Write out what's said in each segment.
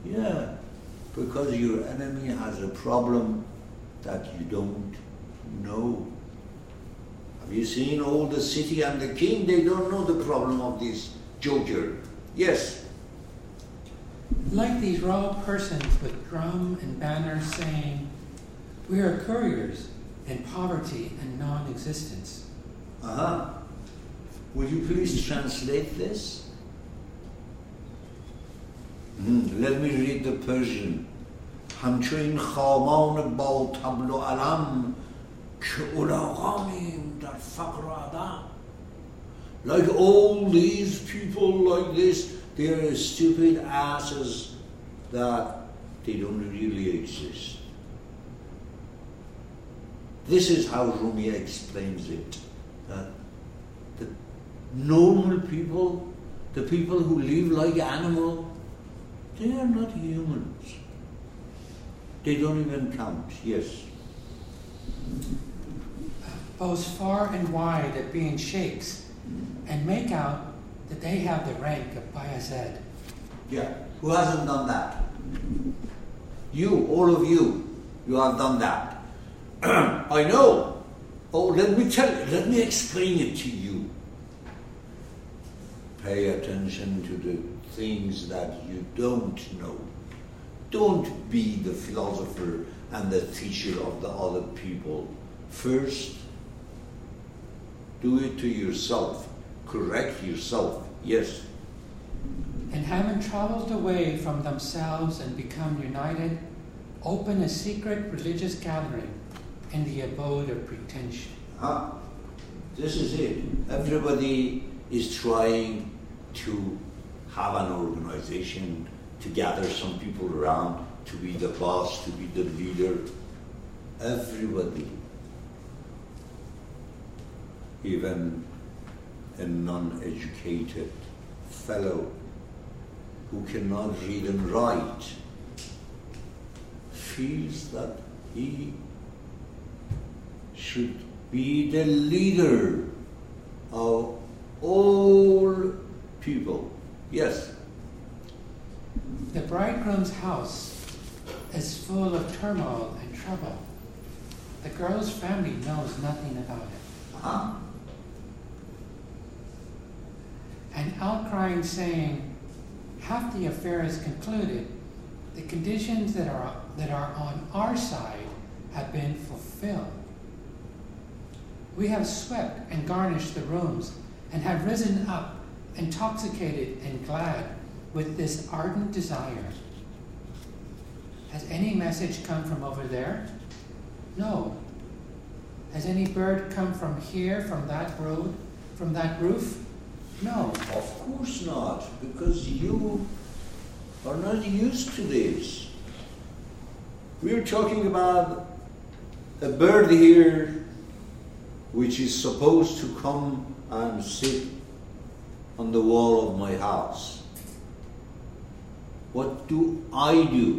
Yeah, because your enemy has a problem that you don't know. Have you seen all the city and the king? They don't know the problem of this joker. Yes. Like these raw persons with drum and banner saying, "We are couriers in poverty and non-existence." Would you please translate this? Let me read the Persian. همچون خامان با طبل و علم که الاغانیم در فقر و عدم. Like all these people like this, they are stupid asses that they don't really exist. This is how Rumi explains it. That the normal people, the people who live like animals, they are not humans. They don't even count, yes. Boast far and wide at being sheikhs and make out that they have the rank of Bayezid. Yeah, who hasn't done that? You, all of you, you have done that. I know. Oh, let me explain it to you. Pay attention to the things that you don't know. Don't be the philosopher and the teacher of the other people. First, do it to yourself. Correct yourself. Yes. And having traveled away from themselves and become united, open a secret religious gathering in the abode of pretension. This is it. Everybody is trying to have an organization, to gather some people around, to be the boss, to be the leader. Everybody. Even a non-educated fellow who cannot read and write feels that he should be the leader of all people. Yes. The bridegroom's house is full of turmoil and trouble. The girl's family knows nothing about it. An outcrying saying, half the affair is concluded. The conditions that are on our side have been fulfilled. We have swept and garnished the rooms and have risen up, intoxicated and glad with this ardent desire. Has any message come from over there? No. Has any bird come from here, from that road, from that roof? No. Of course not, because you are not used to this. We're talking about a bird here which is supposed to come and sit on the wall of my house. What do? I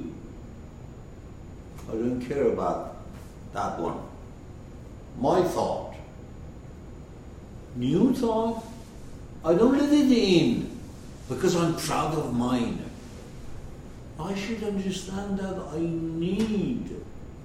don't care about that one. My thought. New thought? I don't let it in because I'm proud of mine. I should understand that I need.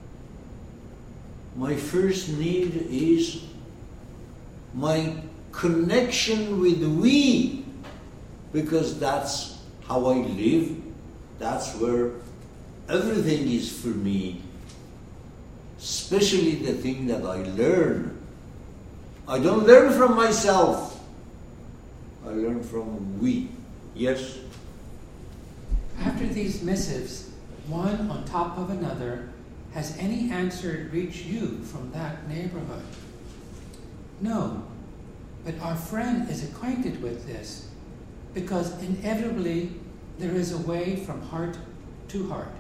My first need is my connection with we, because that's how I live. That's where everything is for me, especially the thing that I learn. I don't learn from myself. I learn from we. Yes? After these missives, one on top of another, has any answer reached you from that neighborhood? No, but our friend is acquainted with this, because inevitably there is a way from heart to heart.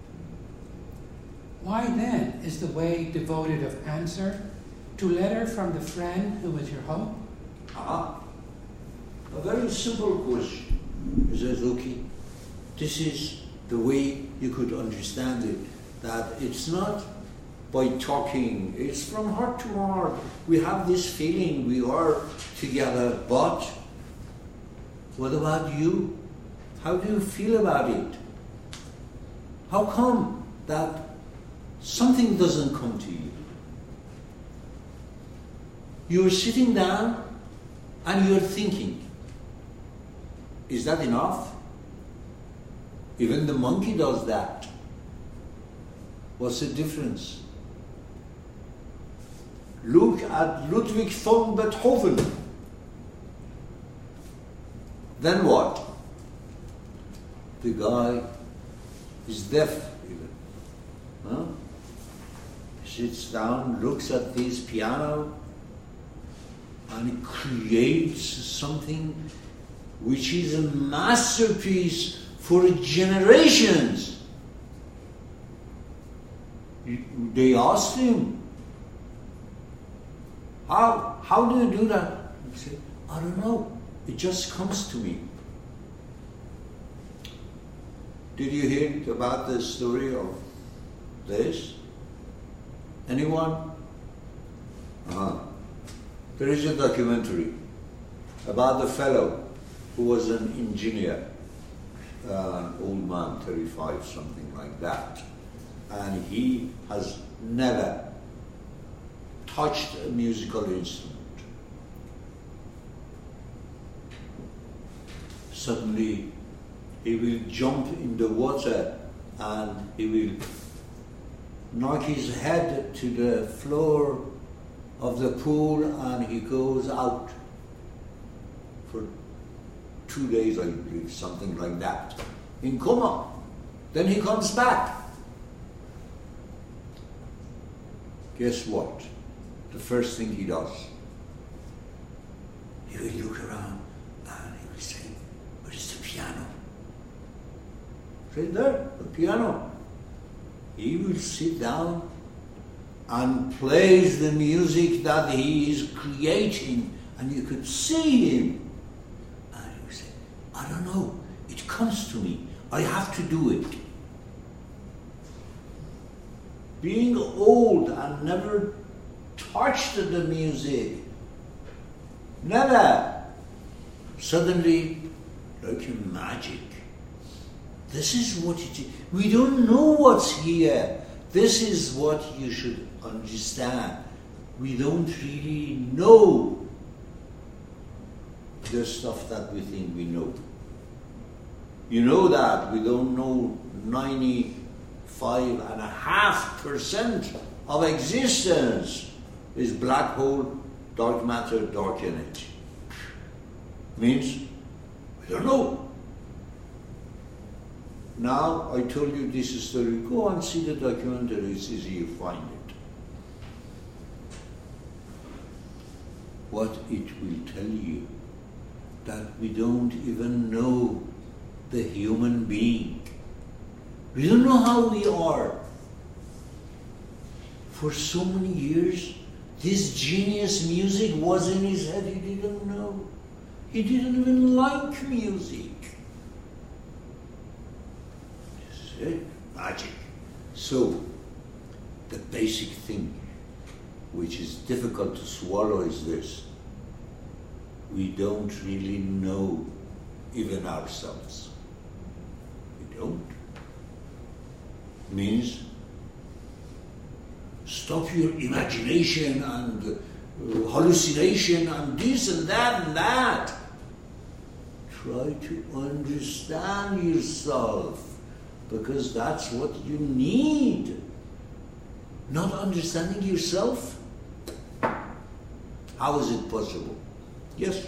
Why then is the way devoted of answer to letter from the friend who is your hope? A very simple question. He says, okay, this is the way you could understand it, that it's not by talking, it's from heart to heart. We have this feeling we are together, but what about you? How do you feel about it? How come that something doesn't come to you? You're sitting down and you're thinking. Is that enough? Even the monkey does that. What's the difference? Look at Ludwig von Beethoven. Then what? The guy is deaf even. Huh? Sits down, looks at this piano, and creates something which is a masterpiece for generations. They asked him, how do you do that? He said, I don't know. It just comes to me. Did you hear about the story of this? Anyone? There is a documentary about the fellow who was an engineer, an old man, 35, something like that. And he has never touched a musical instrument. Suddenly, he will jump in the water and he will knock his head to the floor of the pool and he goes out for 2 days, I believe, something like that, in coma. Then he comes back. Guess what? The first thing he does, he will look around and he will say, where's the piano? Right there, the piano. He will sit down and plays the music that he is creating, and you could see him. And he will say, I don't know, it comes to me, I have to do it. Being old and never touched the music, never, suddenly, like magic. This is what it is. We don't know what's here. This is what you should understand. We don't really know the stuff that we think we know. You know that we don't know 95.5% of existence is black hole, dark matter, dark energy. Means we don't know. Now I told you this story. Go and see the documentary. It's easy, you find it. What it will tell you, that we don't even know the human being. We don't know how we are. For so many years, this genius music was in his head. He didn't know. He didn't even like music. Magic. So, the basic thing, which is difficult to swallow, is this. We don't really know even ourselves. We don't. Means, stop your imagination and hallucination and this and that and that. Try to understand yourself. Because that's what you need. Not understanding yourself? How is it possible? Yes?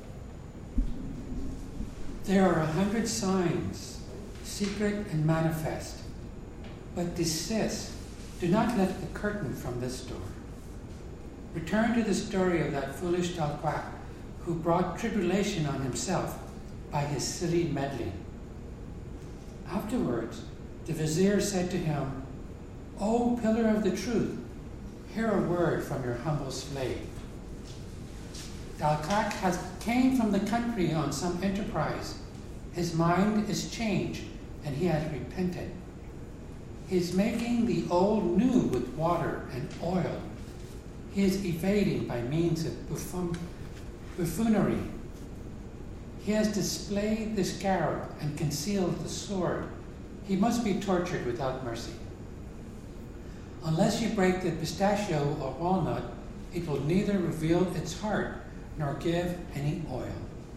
There are 100 signs, secret and manifest. But desist. Do not lift the curtain from this door. Return to the story of that foolish Dalquac who brought tribulation on himself by his silly meddling. Afterwards, the vizier said to him, O pillar of the truth, hear a word from your humble slave. Dalquac came from the country on some enterprise. His mind is changed, and he has repented. He is making the old new with water and oil. He is evading by means of buffoonery. He has displayed the scarab and concealed the sword. he must be tortured without mercy. Unless you break the pistachio or walnut, it will neither reveal its heart nor give any oil.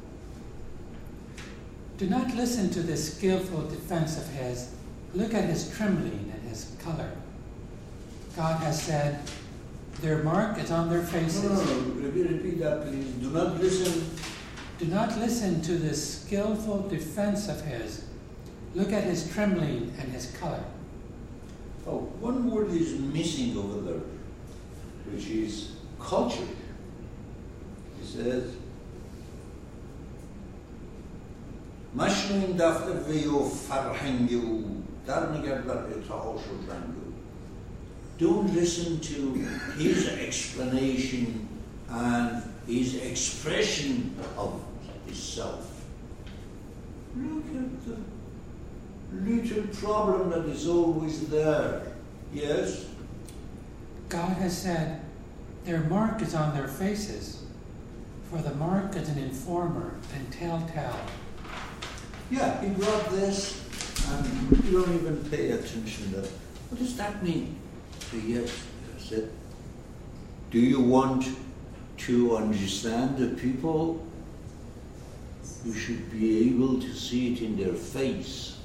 Do not listen to this skillful defense of his. Look at his trembling and his color. God has said, their mark is on their faces. No. Repeat that, please. Do not listen. Do not listen to this skillful defense of his. Look at his trembling and his color. Oh, one word is missing over there, which is culture. He says, Mashmin dafte veo farhangu, darnigar dar etahoshu rangu. Don't listen to his explanation and his expression of himself. Look at the little problem that is always there. Yes? God has said, their mark is on their faces, for the mark is an informer and telltale. Yeah, he brought this, and you don't even pay attention to it. What does that mean? So yes, I said, do you want to understand the people? You should be able to see it in their face.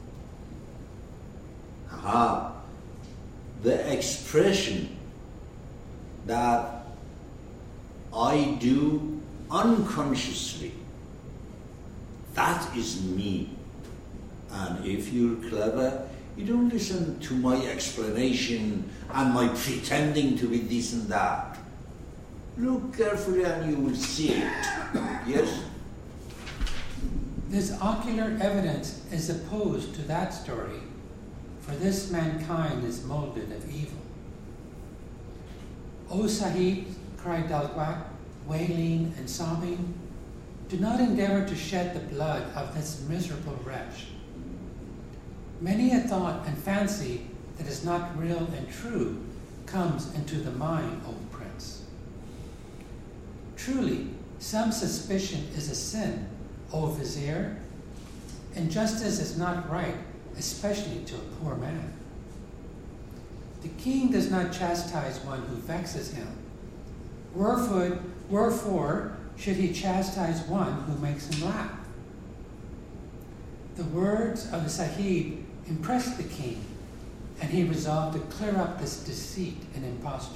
Aha. The expression that I do unconsciously, that is me. And if you're clever, you don't listen to my explanation and my pretending to be this and that. Look carefully and you will see it. Yes? This ocular evidence is opposed to that story, for this mankind is molded of evil. O Sahib, cried Dalquac, wailing and sobbing, do not endeavor to shed the blood of this miserable wretch. Many a thought and fancy that is not real and true comes into the mind, O Prince. Truly, some suspicion is a sin, O Vizier, and justice is not right, especially to a poor man. The king does not chastise one who vexes him. Wherefore should he chastise one who makes him laugh? The words of the Sahib impressed the king, and he resolved to clear up this deceit and imposture.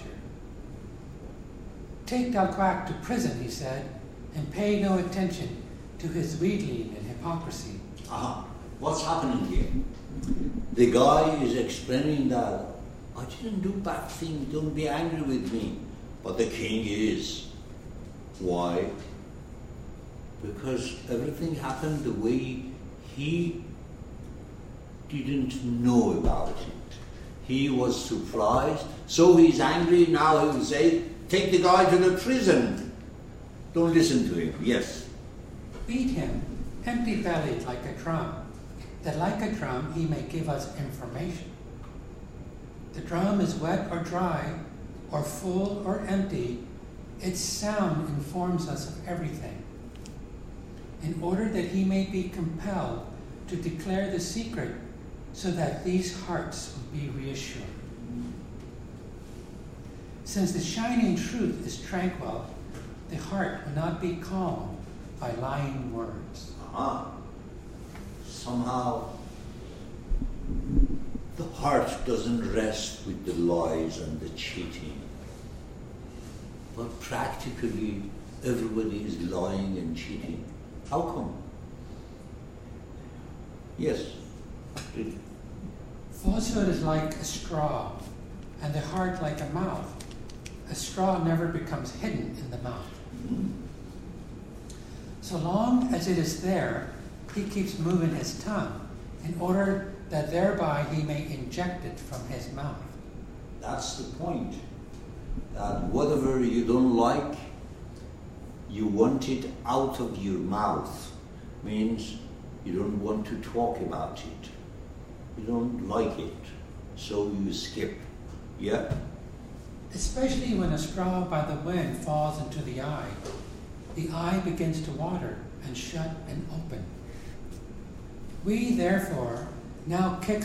Take Dalquac to prison, he said, and pay no attention to his wheedling and hypocrisy. What's happening here? The guy is explaining that I didn't do bad things, don't be angry with me. But the king is. Why? Because everything happened the way he didn't know about it. He was surprised, so he's angry. Now he will say, take the guy to the prison. Don't listen to him. Yes. Beat him, empty-bellied like a drum, that like a drum he may give us information. The drum is wet or dry, or full or empty, its sound informs us of everything, in order that he may be compelled to declare the secret, so that these hearts will be reassured. Since the shining truth is tranquil, the heart will not be calmed by lying words. Somehow, the heart doesn't rest with the lies and the cheating. But practically, everybody is lying and cheating. How come? Yes. Falsehood is like a straw, and the heart like a mouth. A straw never becomes hidden in the mouth. Mm-hmm. So long as it is there, he keeps moving his tongue, in order that thereby he may inject it from his mouth. That's the point. That whatever you don't like, you want it out of your mouth. Means you don't want to talk about it. You don't like it, so you skip. Yeah? Especially when a straw by the wind falls into the eye begins to water and shut and open. We, therefore, now kick